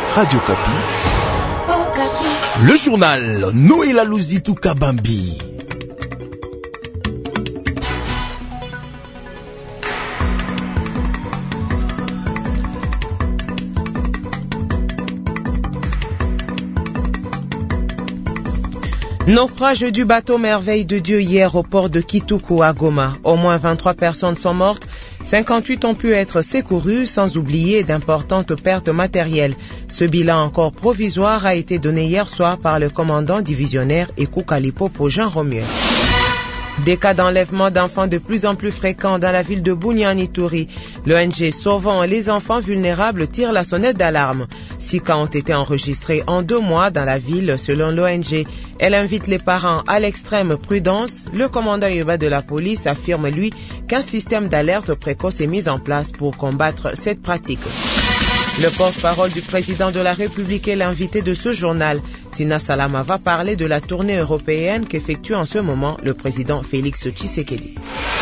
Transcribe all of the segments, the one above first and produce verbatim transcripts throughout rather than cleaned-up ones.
Radio Kapi. Oh, Kapi. Le journal Noël Alouzitou Kabambi. Naufrage du bateau Merveille de Dieu hier au port de Kituku à Goma. Au moins vingt-trois personnes sont mortes, cinquante-huit ont pu être secourues, sans oublier d'importantes pertes matérielles. Ce bilan encore provisoire a été donné hier soir par le commandant divisionnaire Ekou Kalipopo Jean Romuel. Des cas d'enlèvement d'enfants de plus en plus fréquents dans la ville de Bunia en Ituri. L'O N G Sauvons les enfants vulnérables tire la sonnette d'alarme. Six cas ont été enregistrés en deux mois dans la ville selon l'O N G. Elle invite les parents à l'extrême prudence. Le commandant urbain de la police affirme lui qu'un système d'alerte précoce est mis en place pour combattre cette pratique. Le porte-parole du président de la République est l'invité de ce journal. Tina Salama va parler de la tournée européenne qu'effectue en ce moment le président Félix Tshisekedi.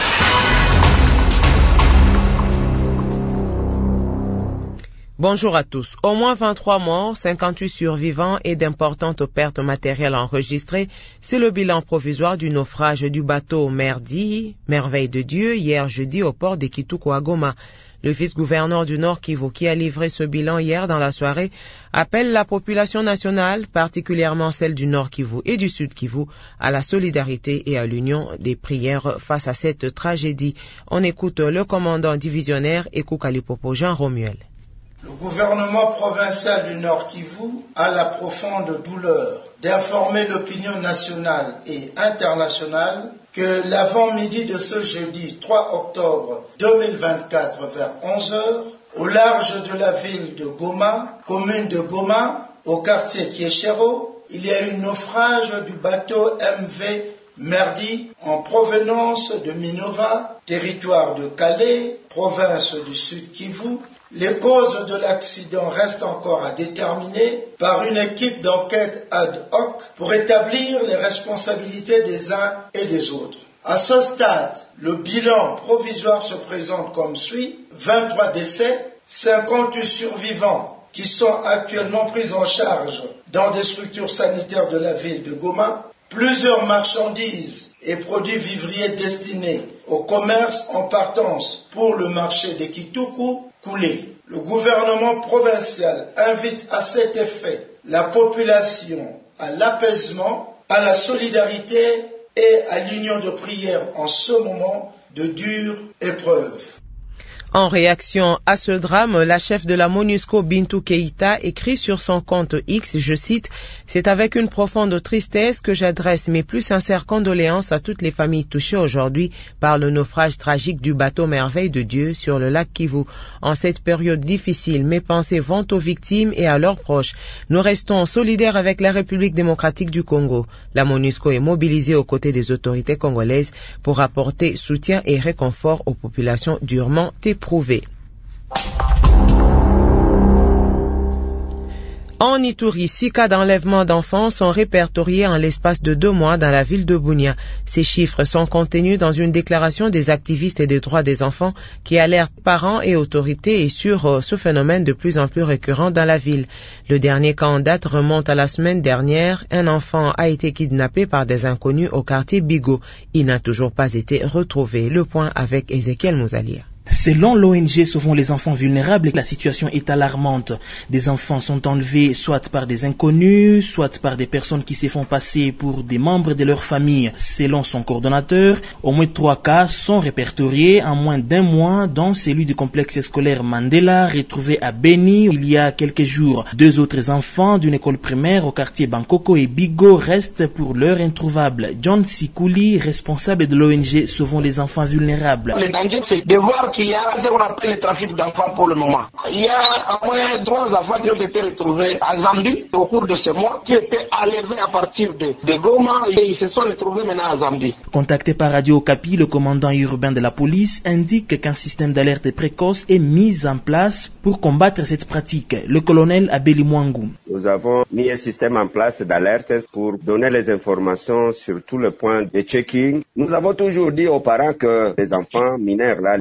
Bonjour à tous. Au moins vingt-trois morts, cinquante-huit survivants et d'importantes pertes matérielles enregistrées. C'est le bilan provisoire du naufrage du bateau Merdi, Merveille de Dieu, hier jeudi au port de Kituku à Goma. Le vice-gouverneur du Nord Kivu, qui a livré ce bilan hier dans la soirée, appelle la population nationale, particulièrement celle du Nord Kivu et du Sud Kivu, à la solidarité et à l'union des prières face à cette tragédie. On écoute le commandant divisionnaire Ekou Kalipopo Jean Romuel. Le gouvernement provincial du Nord Kivu a la profonde douleur d'informer l'opinion nationale et internationale que l'avant-midi de ce jeudi trois octobre deux mille vingt-quatre vers onze heures, au large de la ville de Goma, commune de Goma, au quartier Kieshero, il y a eu naufrage du bateau M V Merdi en provenance de Minova, territoire de Calais, province du Sud Kivu. Les causes de l'accident restent encore à déterminer par une équipe d'enquête ad hoc pour établir les responsabilités des uns et des autres. À ce stade, le bilan provisoire se présente comme suit. vingt-trois décès, cinquante-huit survivants qui sont actuellement pris en charge dans des structures sanitaires de la ville de Goma, plusieurs marchandises et produits vivriers destinés au commerce en partance pour le marché de Kituku coulé. Le gouvernement provincial invite à cet effet la population à l'apaisement, à la solidarité et à l'union de prière en ce moment de dure épreuve. En réaction à ce drame, la chef de la MONUSCO, Bintou Keïta, écrit sur son compte X, je cite, « C'est avec une profonde tristesse que j'adresse mes plus sincères condoléances à toutes les familles touchées aujourd'hui par le naufrage tragique du bateau Merveille de Dieu sur le lac Kivu. En cette période difficile, mes pensées vont aux victimes et à leurs proches. Nous restons solidaires avec la République démocratique du Congo. La MONUSCO est mobilisée aux côtés des autorités congolaises pour apporter soutien et réconfort aux populations durement éprouvées. Prouvé. En Ituri, six cas d'enlèvement d'enfants sont répertoriés en l'espace de deux mois dans la ville de Bunia. Ces chiffres sont contenus dans une déclaration des activistes des droits des enfants qui alertent parents et autorités et sur ce phénomène de plus en plus récurrent dans la ville. Le dernier cas en date remonte à la semaine dernière. Un enfant a été kidnappé par des inconnus au quartier Bigo. Il n'a toujours pas été retrouvé. Le point avec Ezekiel Mouzalia. Selon l'O N G Sauvons les enfants vulnérables, la situation est alarmante. Des enfants sont enlevés soit par des inconnus, soit par des personnes qui se font passer pour des membres de leur famille. Selon son coordonnateur, au moins trois cas sont répertoriés en moins d'un mois, dont celui du complexe scolaire Mandela, retrouvé à Beni il y a quelques jours. Deux autres enfants d'une école primaire au quartier Bankoko et Bigo restent pour l'heure introuvables. John Sikouli, responsable de l'O N G Sauvons les enfants vulnérables. Le danger, c'est de voir qu'il y a ce qu'on appelle le trafic d'enfants pour le moment. Il y a au moins trois enfants qui ont été retrouvés à Zambie au cours de ce mois, qui étaient enlevés à partir de, de Goma et ils se sont retrouvés maintenant à Zambie. Contacté par Radio Okapi, le commandant urbain de la police indique qu'un système d'alerte précoce est mis en place pour combattre cette pratique. Le colonel Abeli Mwangu. Nous avons mis un système en place d'alerte pour donner les informations sur tout le point de checking. Nous avons toujours dit aux parents que les enfants mineurs là, de les faire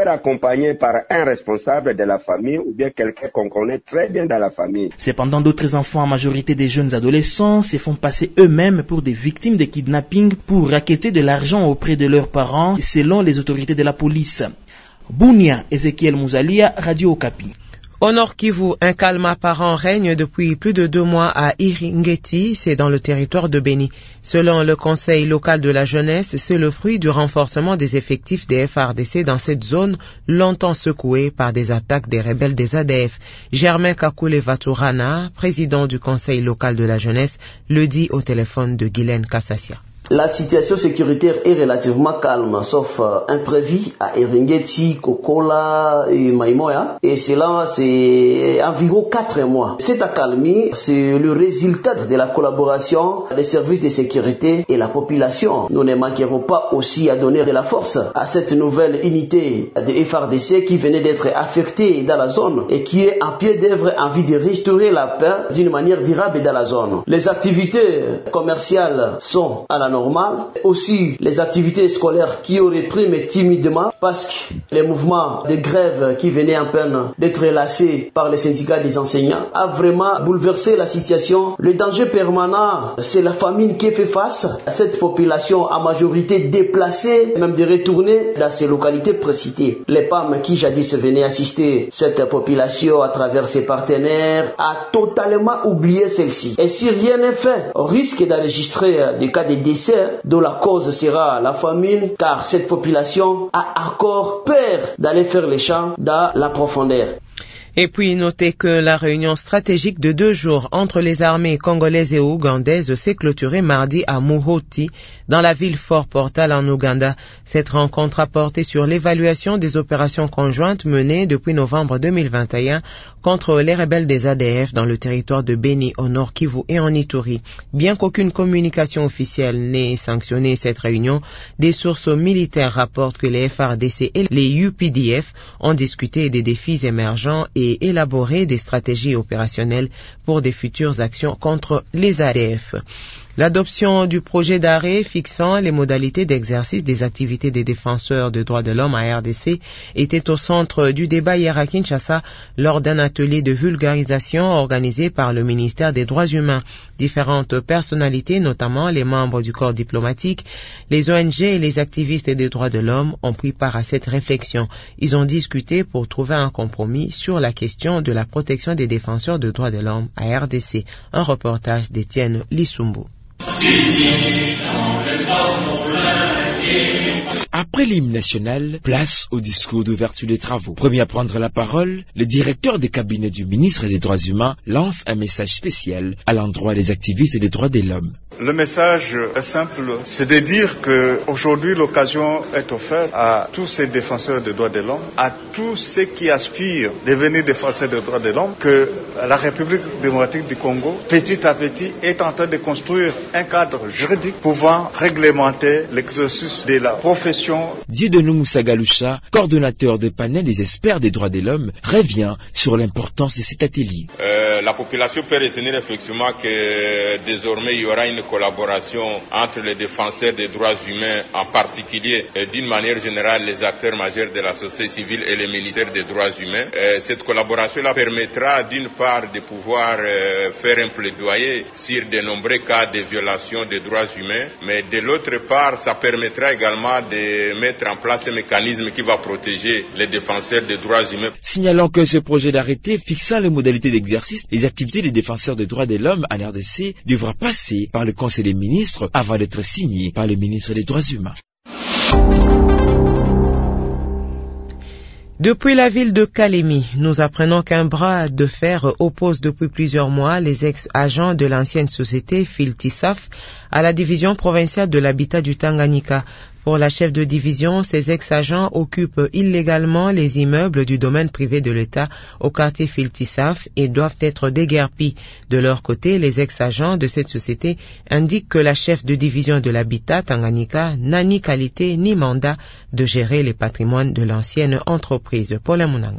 accompagné par un responsable de la famille ou bien quelqu'un qu'on connaît très bien dans la famille. Cependant, d'autres enfants, en majorité des jeunes adolescents, se font passer eux-mêmes pour des victimes de kidnapping pour raqueter de l'argent auprès de leurs parents, selon les autorités de la police. Bunia, Ezekiel Mouzalia, Radio Okapi. Au Nord Kivu, un calme apparent règne depuis plus de deux mois à Iringeti, c'est dans le territoire de Beni. Selon le Conseil local de la jeunesse, c'est le fruit du renforcement des effectifs des F A R D C dans cette zone, longtemps secouée par des attaques des rebelles des A D F. Germain Kakule Vaturana, président du Conseil local de la jeunesse, le dit au téléphone de Guylaine Kassassia. La situation sécuritaire est relativement calme, sauf euh, imprévu à Eringeti, Kokola et Maïmoya. Et cela, c'est environ quatre mois. Cette accalmie, c'est le résultat de la collaboration des services de sécurité et la population. Nous ne manquerons pas aussi à donner de la force à cette nouvelle unité de F A R D C qui venait d'être affectée dans la zone et qui est en pied d'œuvre en vue de restaurer la paix d'une manière durable dans la zone. Les activités commerciales sont à la normale. Aussi, les activités scolaires qui auraient pris mais timidement parce que les mouvements de grève qui venaient en peine d'être lassés par les syndicats des enseignants a vraiment bouleversé la situation. Le danger permanent, c'est la famine qui fait face à cette population en majorité déplacée, même de retourner dans ces localités précitées. Les P A M qui jadis venaient assister cette population à travers ses partenaires a totalement oublié celle-ci. Et si rien n'est fait, on risque d'enregistrer des cas de décès dont la cause sera la famine, car cette population a encore peur d'aller faire les champs dans la profondeur. Et puis, notez que la réunion stratégique de deux jours entre les armées congolaises et ougandaises s'est clôturée mardi à Muhoti, dans la ville Fort Portal en Ouganda. Cette rencontre a porté sur l'évaluation des opérations conjointes menées depuis novembre deux mille vingt et un contre les rebelles des A D F dans le territoire de Beni, au Nord Kivu et en Ituri. Bien qu'aucune communication officielle n'ait sanctionné cette réunion, des sources militaires rapportent que les F A R D C et les U P D F ont discuté des défis émergents et élaborer des stratégies opérationnelles pour des futures actions contre les A D F. L'adoption du projet d'arrêt fixant les modalités d'exercice des activités des défenseurs des droits de l'homme à R D C était au centre du débat hier à Kinshasa lors d'un atelier de vulgarisation organisé par le ministère des Droits humains. Différentes personnalités, notamment les membres du corps diplomatique, les O N G et les activistes des droits de l'homme ont pris part à cette réflexion. Ils ont discuté pour trouver un compromis sur la question de la protection des défenseurs des droits de l'homme à R D C. Un reportage d'Étienne Lissumbu. Après l'hymne national, place au discours d'ouverture des travaux. Premier à prendre la parole, le directeur des cabinets du ministre des Droits humains lance un message spécial à l'endroit des activistes des droits de l'homme. Le message est simple, c'est de dire que aujourd'hui l'occasion est offerte à tous ces défenseurs des droits de l'homme, à tous ceux qui aspirent à devenir défenseurs des droits de l'homme, que la République démocratique du Congo, petit à petit, est en train de construire un cadre juridique pouvant réglementer l'exercice de la profession. Dieudonné Moussa Galoucha, coordonnateur des panels des experts des droits de l'homme, revient sur l'importance de cet atelier. Euh, la population peut retenir effectivement que désormais il y aura une collaboration entre les défenseurs des droits humains, en particulier et d'une manière générale les acteurs majeurs de la société civile et les ministères des droits humains. Euh, cette collaboration-là permettra d'une part de pouvoir euh, faire un plaidoyer sur de nombreux cas de violation des droits humains, mais de l'autre part, ça permettra également de mettre en place un mécanisme qui va protéger les défenseurs des droits humains. Signalons que ce projet d'arrêté fixant les modalités d'exercice des activités des défenseurs des droits de l'homme en R D C devra passer par le Conseil des ministres avant d'être signé par le ministre des droits humains. Depuis la ville de Kalemi, nous apprenons qu'un bras de fer oppose depuis plusieurs mois les ex-agents de l'ancienne société Filtisaf à la division provinciale de l'habitat du Tanganyika. Pour la chef de division, ces ex-agents occupent illégalement les immeubles du domaine privé de l'État au quartier Filtisaf et doivent être déguerpis. De leur côté, les ex-agents de cette société indiquent que la chef de division de l'habitat Tanganyika n'a ni qualité ni mandat de gérer les patrimoines de l'ancienne entreprise. Paul Munanga.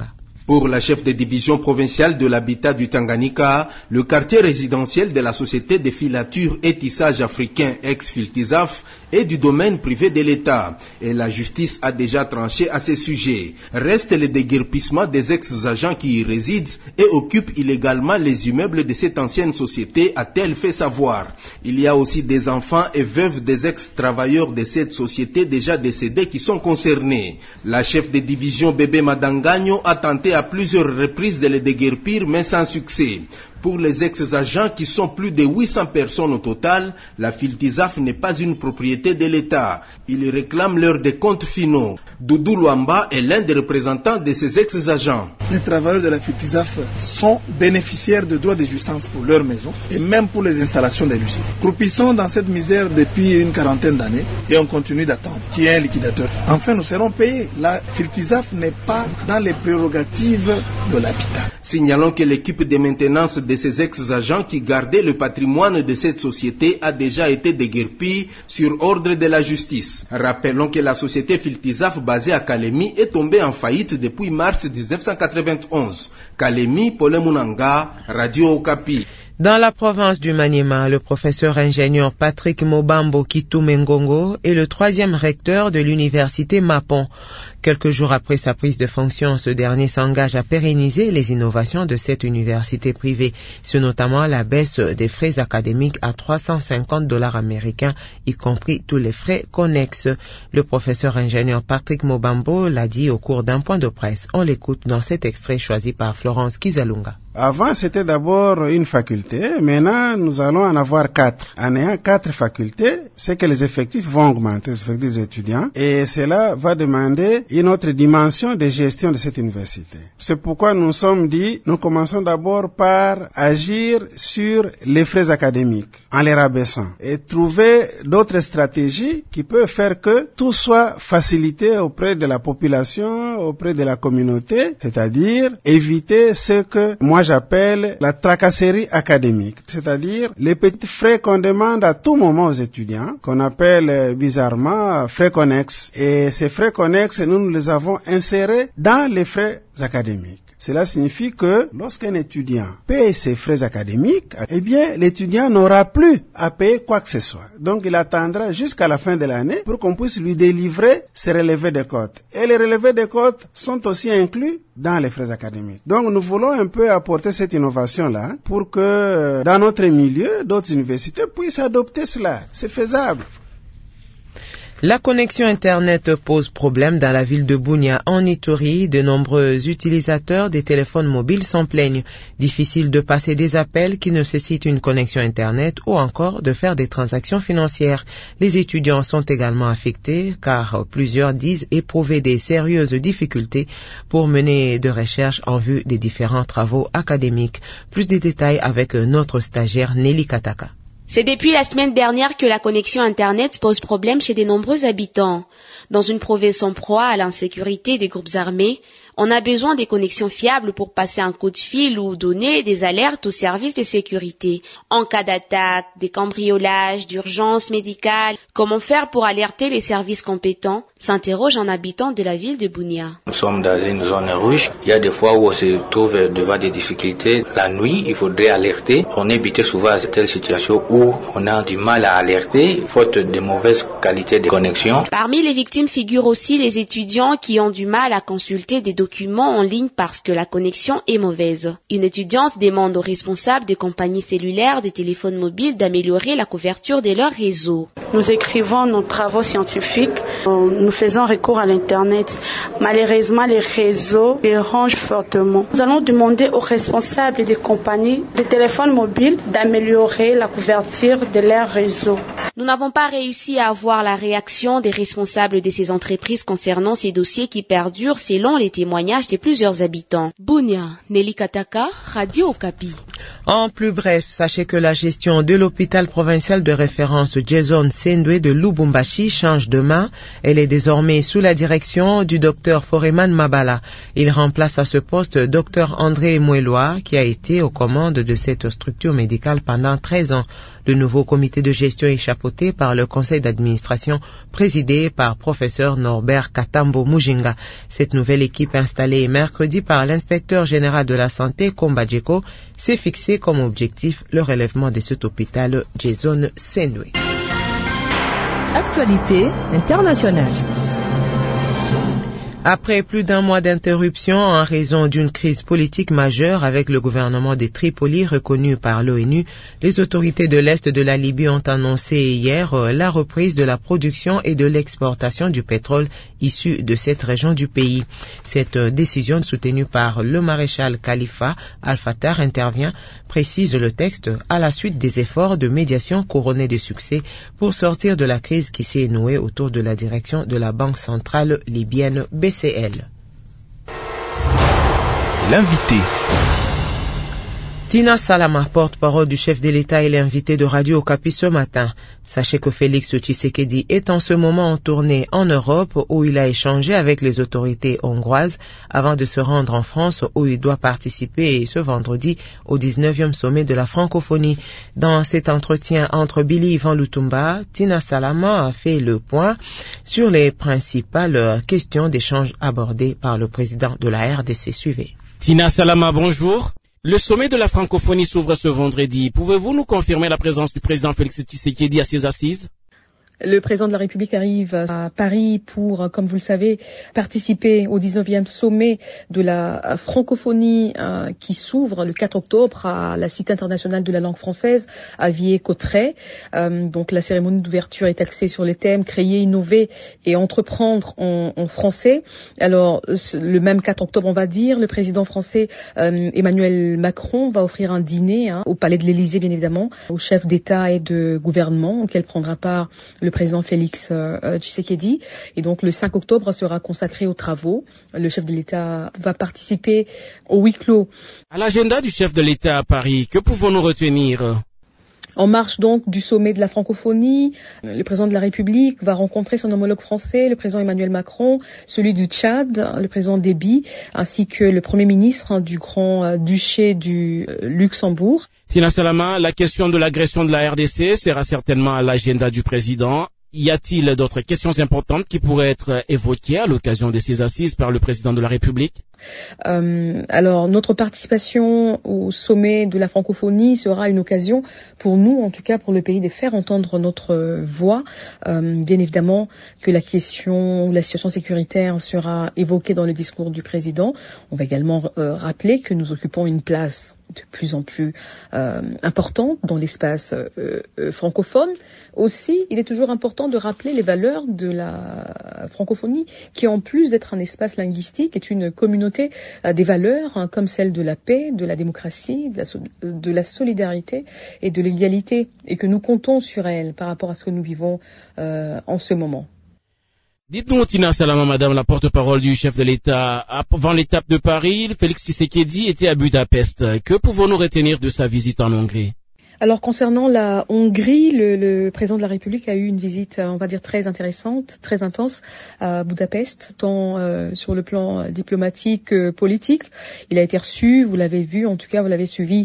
Pour la chef de division provinciale de l'habitat du Tanganyika, le quartier résidentiel de la Société de filature et tissage africain ex-Filtizaf est du domaine privé de l'État et la justice a déjà tranché à ce sujet. Reste le déguerpissement des ex-agents qui y résident et occupent illégalement les immeubles de cette ancienne société, a-t-elle fait savoir. Il y a aussi des enfants et veuves des ex-travailleurs de cette société déjà décédés qui sont concernés. La chef de division Bébé Madangagno a tenté à plusieurs reprises de les déguerpir mais sans succès. Pour les ex-agents qui sont plus de huit cents personnes au total, la Filtizaf n'est pas une propriété de l'État. Ils réclament leurs décomptes finaux. Doudou Luamba est l'un des représentants de ces ex-agents. Les travailleurs de la Filtizaf sont bénéficiaires de droits de jouissance pour leur maison et même pour les installations de l'usine. Croupissons dans cette misère depuis une quarantaine d'années et on continue d'attendre qu'il y ait un liquidateur. Enfin, nous serons payés. La Filtizaf n'est pas dans les prérogatives de l'habitat. Signalons que l'équipe de maintenance de ces ex-agents qui gardaient le patrimoine de cette société a déjà été déguerpie sur ordre de la justice. Rappelons que la société Filtizaf basée à Kalemi est tombée en faillite depuis mars mille neuf cent quatre-vingt-onze. Kalemi, Paul Munanga, Radio Okapi. Dans la province du Maniema, le professeur ingénieur Patrick Mobambo Kitumengongo est le troisième recteur de l'université Mapon. Quelques jours après sa prise de fonction, ce dernier s'engage à pérenniser les innovations de cette université privée. C'est notamment la baisse des frais académiques à trois cent cinquante dollars américains, y compris tous les frais connexes. Le professeur ingénieur Patrick Mobambo l'a dit au cours d'un point de presse. On l'écoute dans cet extrait choisi par Florence Kizalunga. Avant, c'était d'abord une faculté. Maintenant, nous allons en avoir quatre. En ayant quatre facultés, c'est que les effectifs vont augmenter, les effectifs étudiants. Et cela va demander une autre dimension de gestion de cette université. C'est pourquoi nous nous sommes dit, nous commençons d'abord par agir sur les frais académiques, en les rabaissant. Et trouver d'autres stratégies qui peuvent faire que tout soit facilité auprès de la population, auprès de la communauté. C'est-à-dire, éviter ce que moi j'appelle la tracasserie académique, c'est-à-dire les petits frais qu'on demande à tout moment aux étudiants, qu'on appelle bizarrement frais connexes. Et ces frais connexes, nous, nous les avons insérés dans les frais académiques. Cela signifie que lorsqu'un étudiant paye ses frais académiques, eh bien, l'étudiant n'aura plus à payer quoi que ce soit. Donc, il attendra jusqu'à la fin de l'année pour qu'on puisse lui délivrer ses relevés de cotes. Et les relevés de cotes sont aussi inclus dans les frais académiques. Donc, nous voulons un peu apporter cette innovation-là pour que dans notre milieu, d'autres universités puissent adopter cela. C'est faisable. La connexion Internet pose problème dans la ville de Bunia, en Ituri. De nombreux utilisateurs des téléphones mobiles s'en plaignent. Difficile de passer des appels qui nécessitent une connexion Internet ou encore de faire des transactions financières. Les étudiants sont également affectés car plusieurs disent éprouver des sérieuses difficultés pour mener de recherches en vue des différents travaux académiques. Plus de détails avec notre stagiaire Nelly Kataka. C'est depuis la semaine dernière que la connexion Internet pose problème chez de nombreux habitants. Dans une province en proie à l'insécurité des groupes armés, on a besoin des connexions fiables pour passer un coup de fil ou donner des alertes aux services de sécurité. En cas d'attaque, des cambriolages, d'urgence médicale, comment faire pour alerter les services compétents, s'interroge un habitant de la ville de Bunia. Nous sommes dans une zone rouge. Il y a des fois où on se trouve devant des difficultés. La nuit, il faudrait alerter. On évite souvent à telle situation où on a du mal à alerter, faute de mauvaise qualité de connexion. Parmi les victimes figurent aussi les étudiants qui ont du mal à consulter des documents en ligne parce que la connexion est mauvaise. Une étudiante demande aux responsables des compagnies cellulaires des téléphones mobiles d'améliorer la couverture de leur réseau. Nous écrivons nos travaux scientifiques, nous faisons recours à l'Internet. Malheureusement, les réseaux dérangent fortement. Nous allons demander aux responsables des compagnies de téléphones mobiles d'améliorer la couverture de leur réseau. Nous n'avons pas réussi à avoir la réaction des responsables de ces entreprises concernant ces dossiers qui perdurent selon les témoignages de plusieurs habitants. Bunia, Nelly Kataka, Radio Okapi. En plus bref, sachez que la gestion de l'hôpital provincial de référence Jason Sendwe de Lubumbashi change de main. Elle est désormais sous la direction du docteur Foreman Mabala. Il remplace à ce poste docteur André Moueloa, qui a été aux commandes de cette structure médicale pendant treize ans. Le nouveau comité de gestion est chapeauté par le conseil d'administration présidé par professeur Norbert Katambo Mujinga. Cette nouvelle équipe installée mercredi par l'inspecteur général de la santé, Komba Djeko, s'est fixée comme objectif le relèvement de cet hôpital Jason Sendwe. Actualité internationale. Après plus d'un mois d'interruption en raison d'une crise politique majeure avec le gouvernement de Tripoli reconnu par l'ONU, les autorités de l'Est de la Libye ont annoncé hier la reprise de la production et de l'exportation du pétrole issu de cette région du pays. Cette décision soutenue par le maréchal Khalifa Al-Fattar intervient, précise le texte, à la suite des efforts de médiation couronnés de succès pour sortir de la crise qui s'est nouée autour de la direction de la Banque centrale libyenne B C L. L'invité. Tina Salama, porte-parole du chef de l'État et l'invité de Radio Okapi ce matin. Sachez que Félix Tshisekedi est en ce moment en tournée en Europe où il a échangé avec les autorités hongroises avant de se rendre en France où il doit participer ce vendredi au dix-neuvième sommet de la francophonie. Dans cet entretien entre Billy Ivan Lutumba, Tina Salama a fait le point sur les principales questions d'échange abordées par le président de la R D C. Suivez. Tina Salama, bonjour. Le sommet de la francophonie s'ouvre ce vendredi. Pouvez-vous nous confirmer la présence du président Félix Tshisekedi à ces assises ? Le président de la République arrive à Paris pour, comme vous le savez, participer au dix-neuvième sommet de la francophonie euh, qui s'ouvre le quatre octobre à la Cité internationale de la langue française à Villers-Cotterêts. Euh, donc la cérémonie d'ouverture est axée sur les thèmes créer, innover et entreprendre en, en français. Alors le même quatre octobre, on va dire, le président français euh, Emmanuel Macron va offrir un dîner hein, au Palais de l'Élysée, bien évidemment, aux chefs d'État et de gouvernement auquel prendra part le président Félix euh, Tshisekedi. Et donc le cinq octobre sera consacré aux travaux. Le chef de l'État va participer au huis clos. À l'agenda du chef de l'État à Paris, que pouvons-nous retenir ? En marche donc du sommet de la francophonie, le président de la République va rencontrer son homologue français, le président Emmanuel Macron, celui du Tchad, le président Déby, ainsi que le premier ministre du Grand-Duché du Luxembourg. Tina Salama, la question de l'agression de la R D C sera certainement à l'agenda du président. Y a-t-il d'autres questions importantes qui pourraient être évoquées à l'occasion de ces assises par le président de la République ? Euh, alors, notre participation au sommet de la francophonie sera une occasion pour nous, en tout cas pour le pays, de faire entendre notre voix. Euh, bien évidemment que la question, la situation sécuritaire sera évoquée dans le discours du président. On va également euh, rappeler que nous occupons une place de plus en plus euh, importante dans l'espace euh, euh, francophone. Aussi, il est toujours important de rappeler les valeurs de la francophonie, qui en plus d'être un espace linguistique, est une communauté euh, des valeurs, hein, comme celle de la paix, de la démocratie, de la, so- de la solidarité et de l'égalité, et que nous comptons sur elle par rapport à ce que nous vivons euh, en ce moment. Dites-nous, Tina Salama, madame la porte-parole du chef de l'État, avant l'étape de Paris, Félix Tshisekedi était à Budapest. Que pouvons-nous retenir de sa visite en Hongrie ? Alors concernant la Hongrie, le, le président de la République a eu une visite, on va dire, très intéressante, très intense à Budapest, tant euh, sur le plan diplomatique que politique. Il a été reçu, vous l'avez vu, en tout cas vous l'avez suivi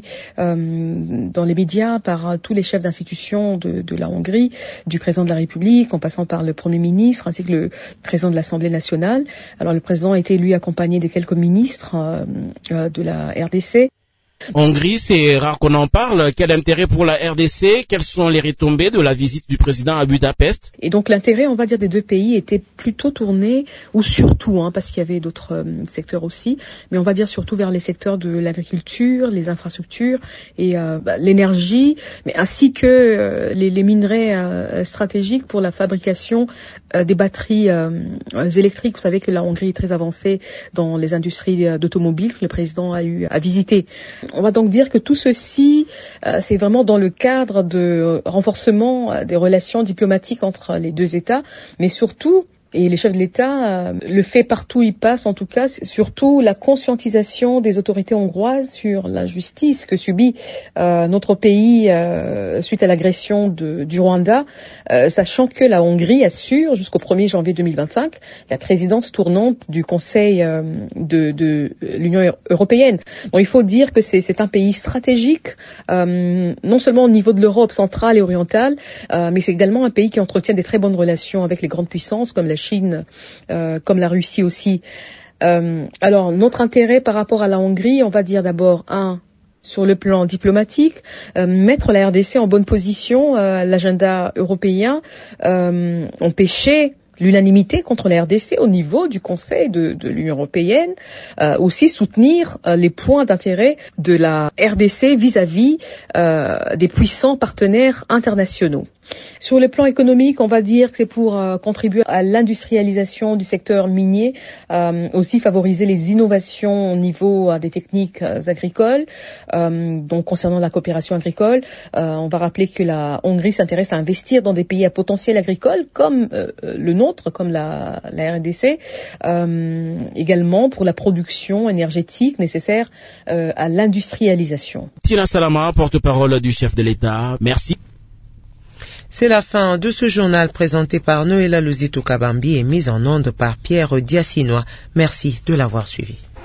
euh, dans les médias par euh, tous les chefs d'institutions de, de la Hongrie, du président de la République, en passant par le Premier ministre, ainsi que le président de l'Assemblée nationale. Alors le président a été lui accompagné de quelques ministres euh, euh, de la R D C. Hongrie, c'est rare qu'on en parle. Quel intérêt pour la R D C ? Quelles sont les retombées de la visite du président à Budapest ? Et donc l'intérêt, on va dire, des deux pays était plutôt tourné, ou surtout, hein, parce qu'il y avait d'autres euh, secteurs aussi, mais on va dire surtout vers les secteurs de l'agriculture, les infrastructures et euh, bah, l'énergie, mais ainsi que euh, les, les minerais euh, stratégiques pour la fabrication euh, des batteries euh, électriques. Vous savez que la Hongrie est très avancée dans les industries euh, d'automobiles que le président a eu à visiter. On va donc dire que tout ceci, euh, c'est vraiment dans le cadre de renforcement euh, des relations diplomatiques entre les deux États, mais surtout Et les chefs de l'État euh, le fait partout où ils passent, en tout cas, c'est surtout la conscientisation des autorités hongroises sur l'injustice que subit euh, notre pays euh, suite à l'agression de, du Rwanda, euh, sachant que la Hongrie assure jusqu'au premier janvier deux mille vingt-cinq la présidence tournante du Conseil euh, de, de l'Union européenne. Donc il faut dire que c'est, c'est un pays stratégique, euh, non seulement au niveau de l'Europe centrale et orientale, euh, mais c'est également un pays qui entretient des très bonnes relations avec les grandes puissances comme la Chine, euh, comme la Russie aussi. Euh, alors notre intérêt par rapport à la Hongrie, on va dire d'abord un, sur le plan diplomatique, euh, mettre la R D C en bonne position, euh, l'agenda européen, euh, empêcher l'unanimité contre la R D C au niveau du Conseil de, de l'Union européenne, euh, aussi soutenir euh, les points d'intérêt de la R D C vis-à-vis euh, des puissants partenaires internationaux. Sur le plan économique, on va dire que c'est pour euh, contribuer à l'industrialisation du secteur minier, euh, aussi favoriser les innovations au niveau euh, des techniques euh, agricoles. Euh, donc concernant la coopération agricole, euh, on va rappeler que la Hongrie s'intéresse à investir dans des pays à potentiel agricole comme euh, le nôtre, comme la, la R D C, euh, également pour la production énergétique nécessaire euh, à l'industrialisation. Tina Salama, porte-parole du chef de l'État, merci. C'est la fin de ce journal présenté par Noëlla Luzito Kabambi et mis en onde par Pierre Diacinois. Merci de l'avoir suivi.